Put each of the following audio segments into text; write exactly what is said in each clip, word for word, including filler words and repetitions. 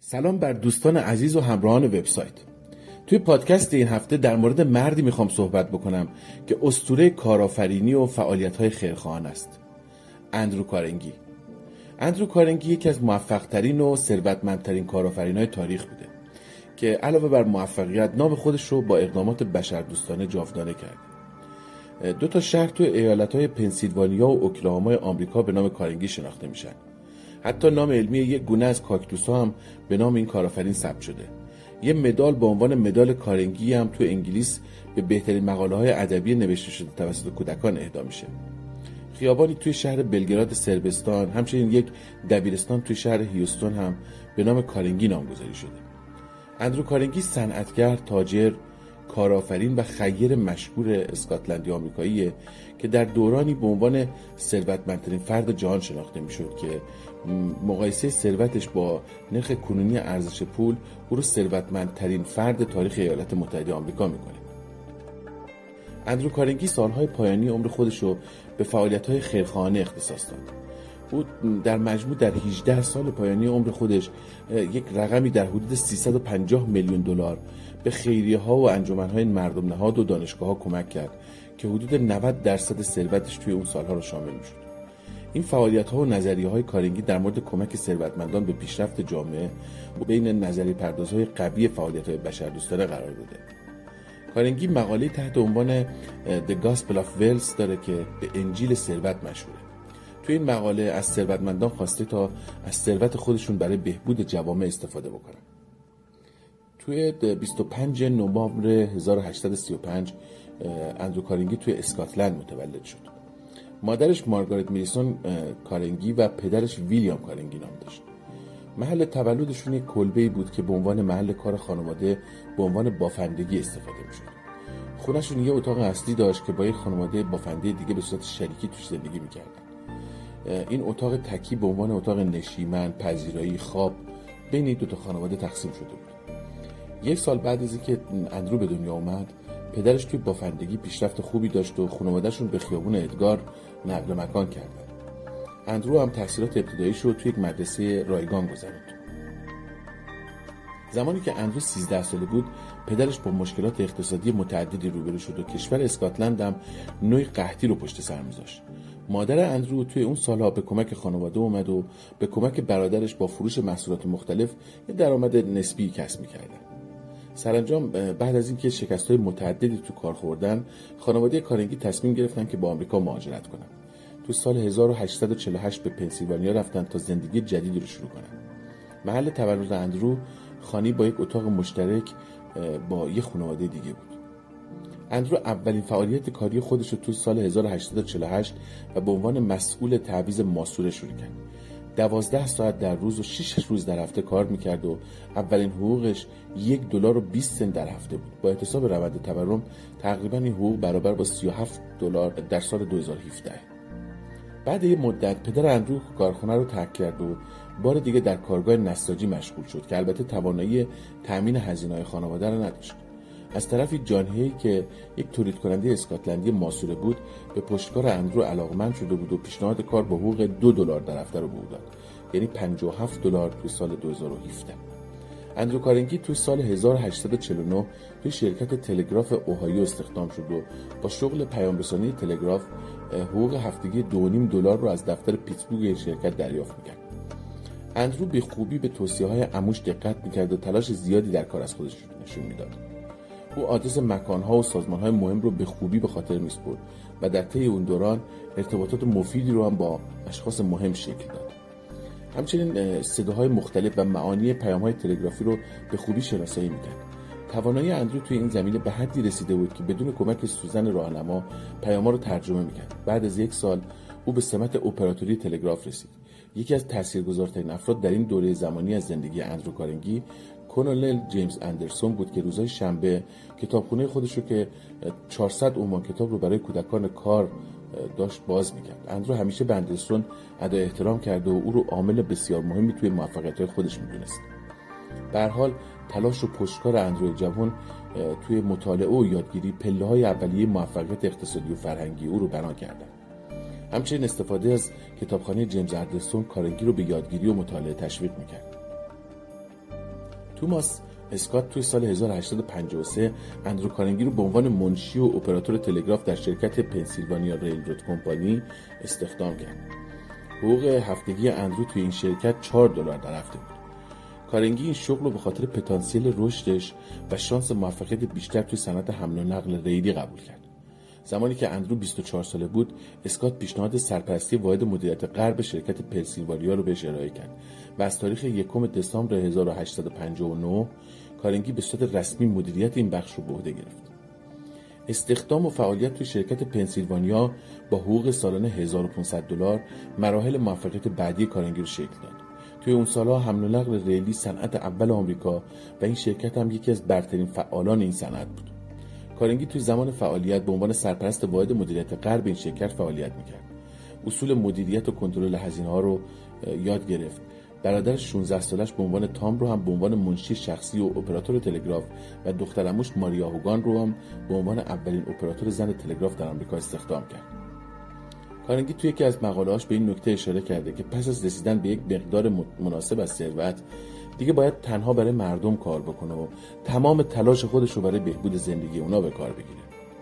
سلام بر دوستان عزیز و همراهان وبسایت. توی پادکست این هفته در مورد مردی میخوام صحبت بکنم که اسطوره کارآفرینی و فعالیت‌های خیرخواهانه است. اندرو کارنگی. اندرو کارنگی یکی از موفق‌ترین و ثروتمندترین کارآفرین‌های تاریخ بوده که علاوه بر موفقیت نام خودش رو با اقدامات بشردوستانه جاودانه کرده. دو تا شهر توی ایالت‌های پنسیلوانیا و اوکلاهاما آمریکا به نام کارنگی شناخته میشن. حتی نام علمی یک گونه از کاکتوس‌ها هم به نام این کارآفرین ثبت شده. یه مدال با عنوان مدال کارنگی هم تو انگلیس به بهترین مقاله‌های ادبی نوشته شده توسط کودکان اهدا میشه. خیابانی توی شهر بلگراد صربستان، همچنین یک دبیرستان توی شهر هیوستون هم به نام کارنگی نامگذاری شده. اندرو کارنگی صنعتگر، تاجر، کارآفرین و خیر مشهور اسکاتلندی آمریکاییه که در دورانی به عنوان ثروتمندترین فرد جهان شناخته میشد که مقایسه ثروتش با نرخ کنونی ارزش پول او رو ثروتمندترین فرد تاریخ ایالات متحده آمریکا میکنه. اندرو کارنگی سالهای پایانی عمر خودش رو به فعالیت‌های خیرخواهانه اختصاص داد. او در مجموع در هجده سال پایانی عمر خودش یک رقمی در حدود سیصد و پنجاه میلیون دلار به خیریه‌ها و انجمن‌های مردم نهاد و دانشگاه‌ها کمک کرد که حدود نود درصد ثروتش توی اون سالها رو شامل می‌شد. این فعالیت‌ها و نظریه‌های کارنگی در مورد کمک ثروتمندان به پیشرفت جامعه و بین نظریه پردازهای قوی فعالیت‌های بشردوستانه قرار داده. کارنگی مقاله تحت عنوان The Gospel of Wealth داره که به انجیل ثروت مشهوره. توی این مقاله از ثروتمندان خواسته تا از ثروت خودشون برای بهبود جوامع استفاده بکنن. توی بیست و پنجم نوامبر هزار و هشتصد و سی و پنج اندرو کارنگی توی اسکاتلند متولد شد. مادرش مارگارت میلیسون کارنگی و پدرش ویلیام کارنگی نام داشت. محل تولدشون یک کلبه‌ای بود که به عنوان محل کار خانواده به عنوان بافندگی استفاده می‌شد. خونه‌شون یه اتاق اصلی داشت که با یک خانواده بافنده دیگه به صورت شریکی توش زندگی می‌کردن. این اتاق تکی به عنوان اتاق نشیمن، پذیرایی، خواب بین این دو تا خانواده تقسیم شده بود. یک سال بعد از اینکه اندرو به دنیا اومد، پدرش توی بافندگی پیشرفت خوبی داشت و خانواده‌شون به خیابون ادگار نقل مکان کردن. اندرو هم تحصیلات ابتداییش رو توی یک مدرسه رایگان گذروند. زمانی که اندرو سیزده ساله بود، پدرش با مشکلات اقتصادی متعددی روبرو شد و کشور اسکاتلند هم نوعی قحطی رو پشت سر می‌ذاشت. مادر اندرو توی اون سالها به کمک خانواده اومد و به کمک برادرش با فروش محصولات مختلف یه درآمد نسبی کسب می‌کردن. سرانجام بعد از اینکه شکست‌های متعددی تو کار خوردن، خانواده کارنگی تصمیم گرفتن که به آمریکا مهاجرت کنن. تو سال هزار و هشتصد و چهل و هشت به پنسیلوانیا رفتن تا زندگی جدیدی رو شروع کنن. محل تولد اندرو خانی با یک اتاق مشترک با یک خانواده دیگه بود. اندرو اولین فعالیت کاری خودش رو تو سال هزار و هشتصد و چهل و هشت و به عنوان مسئول تعویض ماسوره شروع کرد. دوازده ساعت در روز و شش روز در هفته کار میکرد و اولین حقوقش یک دلار و بیست سنت در هفته بود. با احتساب روند تورم تقریبا این حقوق برابر با سی و هفت دلار در سال دو هزار و هفده. بعد یک مدت پدر اندرو کارخانه رو ترک کرد و بار دیگه در کارگاه نساجی مشغول شد که البته توانایی تأمین هزینه‌های خانواده رو نداشت. از طرفی جان هی که یک تولید کننده اسکاتلندی ماسوره بود به پشتکار اندرو علاقمند شده بود و پیشنهاد کار با حقوق دو دلار در هفته رو به او داد، یعنی پنجاه و هفت دلار تو سال دو هزار و هفده. اندرو کارنگی تو سال هزار و هشتصد و چهل و نه توی شرکت تلگراف اوهایو استخدام شد و با شغل پیام‌رسانی تلگراف حقوق هفتگی دو و نیم دلار رو از دفتر پیتسبورگ شرکت دریافت می‌کرد. اندرو به خوبی به توصیه‌های عموش دقت می‌کرد و تلاش زیادی در کار از خودش نشون می‌داد. او آدرس مکان‌ها و سازمان‌های مهم رو به خوبی به خاطر می‌سپرد و در طی اون دوران ارتباطات مفیدی رو هم با اشخاص مهم شکل داد. همچنین صداهای مختلف و معانی پیام‌های تلگرافی رو به خوبی شناسایی می‌کرد. توانایی اندرو توی این زمینه به حدی رسیده بود که بدون کمک سوزن راهنما پیام‌ها رو ترجمه می‌کرد. بعد از یک سال او به سمت اپراتوری تلگراف رسید. یکی از تاثیرگذارترین افراد در این دوره زمانی از زندگی اندرو کارنگی کلونل جیمز اندرسون بود که روزهای شنبه کتابخونه خودش رو که چهارصد عنوان کتاب رو برای کودکان کار داشت باز می‌کرد. اندرو همیشه به اندرسون ادای احترام کرد و او رو عامل بسیار مهمی توی موفقیت‌های خودش می‌دونست. به هر حال تلاش و پشتکار اندرو جوان توی مطالعه و یادگیری پله‌های اولیه موفقیت اقتصادی و فرهنگی او رو بنا کردند. همچنین استفاده از کتابخانه جیمز اندرسون کارنگی رو به یادگیری و مطالعه تشویق می‌کرد. توماس اسکات توی سال هزار و هشتصد و پنجاه و سه اندرو کارنگی رو به عنوان منشی و اپراتور تلگراف در شرکت پنسیلوانیا ریلرود کمپانی استخدام کرد. حقوق هفتگی اندرو توی این شرکت چهار دلار در هفته بود. کارنگی این شغل رو به خاطر پتانسیل رشدش و شانس موفقیت بیشتر توی صنعت حمل و نقل ریلی قبول کرد. زمانی که اندرو بیست و چهار ساله بود، اسکات پیشنهاد سرپرستی واحد مدیریت غرب شرکت پنسیلوانیا رو بهش ارائه کرد و از تاریخ یکم دسامبر هزار و هشتصد و پنجاه و نه کارنگی به صورت رسمی مدیریت این بخش رو به عهده گرفت. استخدام و فعالیت توی شرکت پنسیلوانیا با حقوق سالانه هزار و پانصد دلار مراحل موفقیت بعدی کارنگی رو شکل داد. توی اون سالها حمل و نقل ریلی صنعت اول آمریکا و این شرکت هم یکی از برترین فعالان این صنعت بود. کارنگی توی زمان فعالیت به عنوان سرپرست واحد مدیریت غرب این شرکت فعالیت میکرد. اصول مدیریت و کنترل هزینه‌ها رو یاد گرفت. برادر شانزده سالش به عنوان تام رو هم به عنوان منشی شخصی و اپراتور تلگراف و دخترعموش ماریا هوگان رو هم به عنوان اولین اپراتور زن تلگراف در آمریکا استخدام کرد. کارنگی توی یکی از مقاله‌هاش به این نکته اشاره کرده که پس از رسیدن به یک مقدار مناسب از ثروت دیگه باید تنها برای مردم کار بکنه و تمام تلاش خودش رو برای بهبود زندگی اونا به کار بگیره.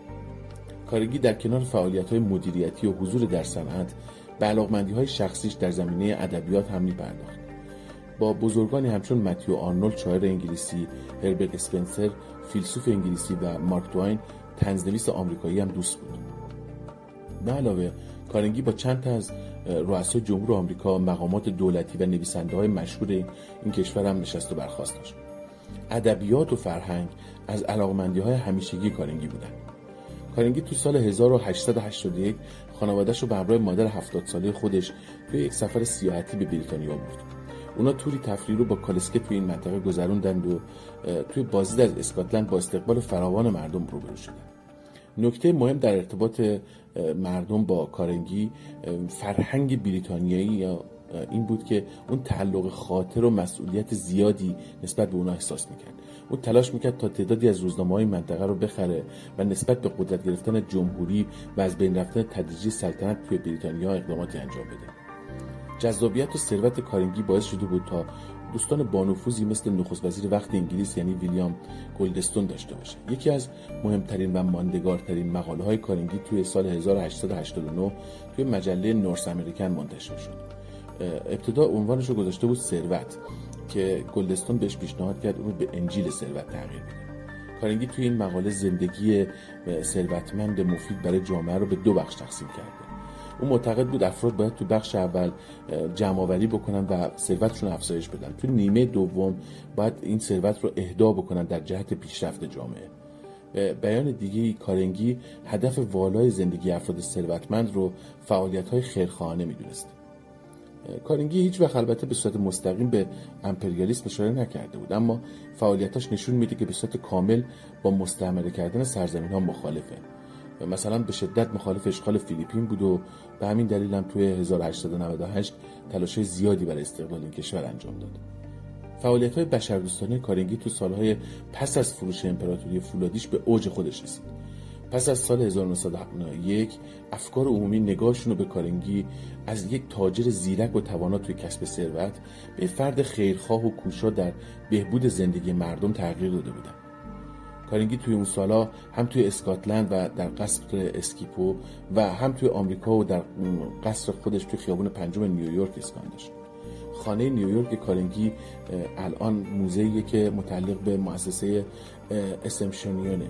کارنگی در کنار فعالیت‌های مدیریتی و حضور در صنعت به علاقمندی‌های شخصیش در زمینه ادبیات هم می‌پرداخت. با بزرگانی همچون متیو آرنولد شاعر انگلیسی، هربرت اسپنسر فیلسوف انگلیسی و مارک توین طنزنویس آمریکایی هم دوست بود. به علاوه کارنگی با چند تا از رؤسای جمهور آمریکا، مقامات دولتی و نویسنده‌های مشهور این کشور هم نشست و برخاست داشت. ادبیات و فرهنگ از علاقمندی‌های همیشگی کارنگی بودند. کارنگی تو سال هزار و هشتصد و هشتاد و یک خانواده‌اش رو به همراه مادر هفتاد ساله خودش توی یک سفر سیاحتی به بریتانیا برد. اونا توری تفریحی رو با کالسکه توی این منطقه گذروندند و توی بازدید از اسکاتلند با استقبال فراوان مردم روبرو شدند. نکته مهم در ارتباط مردم با کارنگی فرهنگ بریتانیایی یا این بود که اون تعلق خاطر و مسئولیت زیادی نسبت به اونا احساس میکرد. اون تلاش میکرد تا تعدادی از روزنامه‌های منطقه رو بخره و نسبت به قدرت گرفتن جمهوری و از بین رفتن تدریجی سلطنت توی بریتانیا اقداماتی انجام بده. جذابیت و ثروت کارنگی باعث شده بود تا دوستان بانفوذی مثل نخست وزیر وقت انگلیس یعنی ویلیام گلدستون داشته باشه. یکی از مهمترین و ماندگارترین مقاله های کارنگی توی سال هزار و هشتصد و هشتاد و نه توی مجله نورس امریکن منتشر شد. ابتدا عنوانش رو گذاشته بود ثروت که گلدستون بهش پیشنهاد کرد اون رو به انجیل ثروت تغییر بده. کارنگی توی این مقاله زندگی ثروتمند مفید برای جامعه رو به دو بخش تقسیم کرده. اون معتقد بود افراد باید تو بخش اول جمع‌آوری بکنن و ثروتشون افزایش بدن. تو نیمه دوم باید این ثروت رو اهدا بکنن در جهت پیشرفت جامعه. به بیان دیگه کارنگی هدف والای زندگی افراد ثروتمند رو فعالیت‌های خیرخواهانه می‌دونست. کارنگی هیچ وقت البته به صورت مستقیم به امپریالیسم اشاره نکرده بود، اما فعالیتاش نشون میده که به صورت کامل با مستعمره کردن سرزمین‌ها مخالفه. مثلا به شدت مخالف اشغال فیلیپین بود و به همین دلیل هم توی هزار و هشتصد و نود و هشت تلاش‌های زیادی برای استقلال این کشور انجام داد. فعالیت‌های بشردوستانه کارنگی تو سالهای پس از فروش امپراتوری فولادیش به اوج خودش رسید. پس از سال هزار و نهصد و هفتاد و یک افکار عمومی نگاهشون رو به کارنگی از یک تاجر زیرک و توانا توی کسب ثروت به فرد خیرخواه و کوشا در بهبود زندگی مردم تغییر داده بودن. کارنگی توی اون سالا هم توی اسکاتلند و در قصر اسکیپو و هم توی آمریکا و در قصر خودش توی خیابون پنجم نیویورک اسکان داشت. خانه نیویورک کارنگی الان موزه‌ایه که متعلق به مؤسسه اسمشنیونه.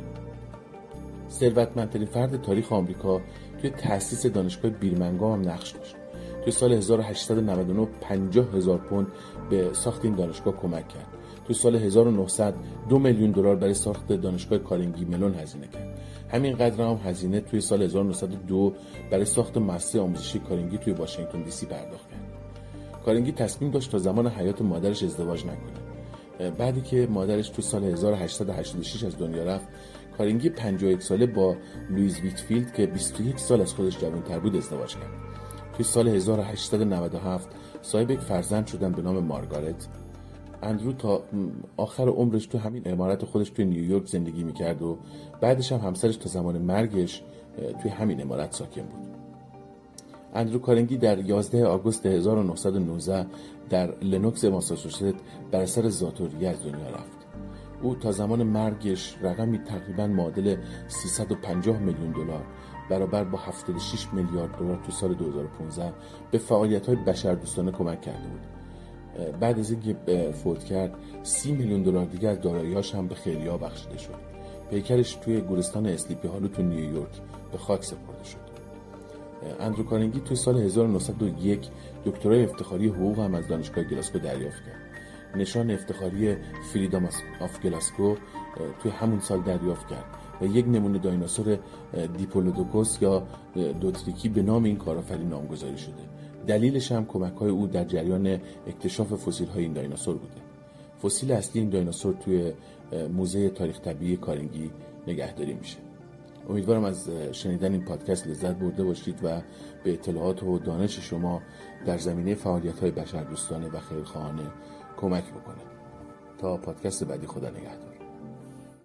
ثروتمندترین فرد تاریخ آمریکا توی تأسیس دانشگاه بیرمنگام هم نقش داشت. توی سال هزار و هشتصد و نود و نه پنجاه هزار پوند به ساخت این دانشگاه کمک کرد. توی سال هزار و نهصد دو میلیون دلار برای ساخت دانشگاه کارنگی ملون هزینه کرد. همین قدر هم هزینه توی سال هزار و نهصد و دو برای ساخت مؤسسه آموزشی کارنگی توی واشنگتن دی سی پرداخت کرد. کارنگی تصمیم داشت تا زمان حیات مادرش ازدواج نکنه. بعدی که مادرش توی سال هزار و هشتصد و هشتاد و شش از دنیا رفت، کارنگی پنجاه و یک ساله با لوئیز ویتفیلد که بیست و یک سال از خودش جوان‌تر بود ازدواج کرد. توی سال هزار و هشتصد و نود و هفت صاحب یک فرزند شدن به نام مارگارت. اندرو تا آخر عمرش تو همین عمارت خودش توی نیویورک زندگی میکرد و بعدش هم همسرش تا زمان مرگش توی همین عمارت ساکن بود. اندرو کارنگی در یازده آگوست هزار و نهصد و نوزده در لنوکس ماساچوست بر اثر ذات‌الریه از دنیا رفت. او تا زمان مرگش رقمی تقریباً معادل سیصد و پنجاه میلیون دلار برابر با هفتاد و شش میلیارد دلار تو سال دو هزار و پانزده به فعالیت‌های بشردوستانه کمک کرده بود. بعد از اینکه فوت کرد سی میلیون دلار دیگه از دارایی‌هاش هم به خیریه‌ها بخشیده شد. پیکرش توی گورستان اسلیپی هالو تو نیویورک به خاک سپرده شد. اندرو کارنگی توی سال هزار و نهصد و یک دکترای افتخاری حقوق هم از دانشگاه گلاسکو دریافت کرد. نشان افتخاری فریدام آف گلاسکو توی همون سال دریافت کرد و یک نمونه دایناسور دیپلودوکوس یا دوتریکی به نام این کارآفرین نامگذاری شده. دلیلش هم کمک‌های او در جریان اکتشاف فسیل‌های این دایناسور بوده. فسیل اصلی این دایناسور توی موزه تاریخ طبیعی کارنگی نگهداری میشه. امیدوارم از شنیدن این پادکست لذت برده باشید و به اطلاعات و دانش شما در زمینه فعالیت‌های بشردوستانه و خیرخواهانه کمک بکنه. تا پادکست بعدی، خدا نگهدار.